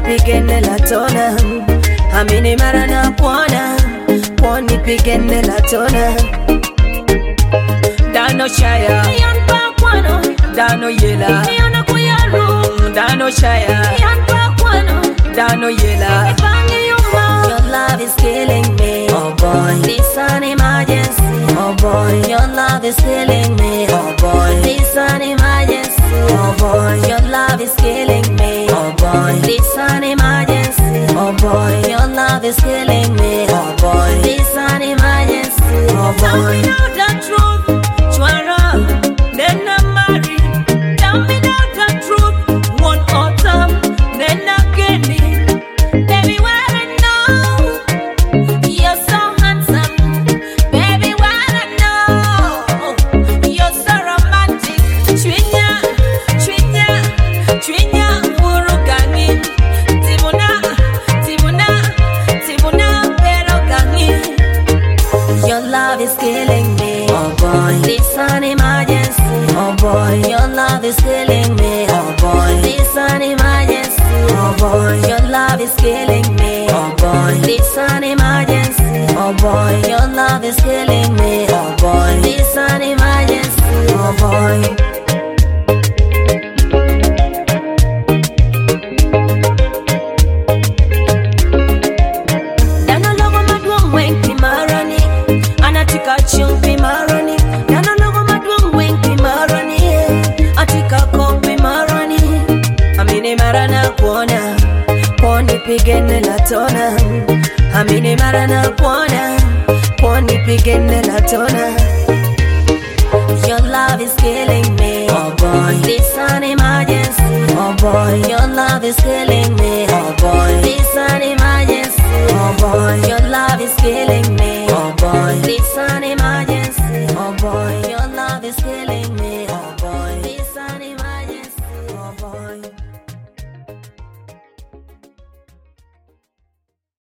nipigene la tona. Amini mara na kuona, kwa nipigene la tona. Dano Shaya, Dano Yela, Dano Shaya, Dano Yela. Your love is killing me, oh boy. This an emergency, oh boy. Your love is killing me, oh boy. This an emergency, oh boy. Your love is killing me, oh boy. This an emergency, oh boy. Your love is killing me, oh boy. This an emergency, oh boy. Tell me now the truth, Chwara, then I'm married. Tell me now the truth, one autumn, then again me. Baby, well I know you're so handsome. Baby, well I know you're so romantic. Chwinya, chwinya, chwinya, urugani. Tibuna, tibuna, tibuna, perogani. Your love is killing me, oh boy. This an emergency, oh boy. Your love is killing me, oh boy. This an emergency, oh boy. Your love is killing me, oh boy. This an emergency, oh boy. Your love is killing me, oh boy. This an emergency, oh boy. Dano logo madwong wenki marani, anatika chumpi marani. Dano logo madwong wenki marani, atika kopi marani. Amini marana kuona, kwa nipigene la tona. Amini marana kuona, kwa nipigene la tona. Your love is killing me, oh boy. This an emergency, oh boy. Your love is killing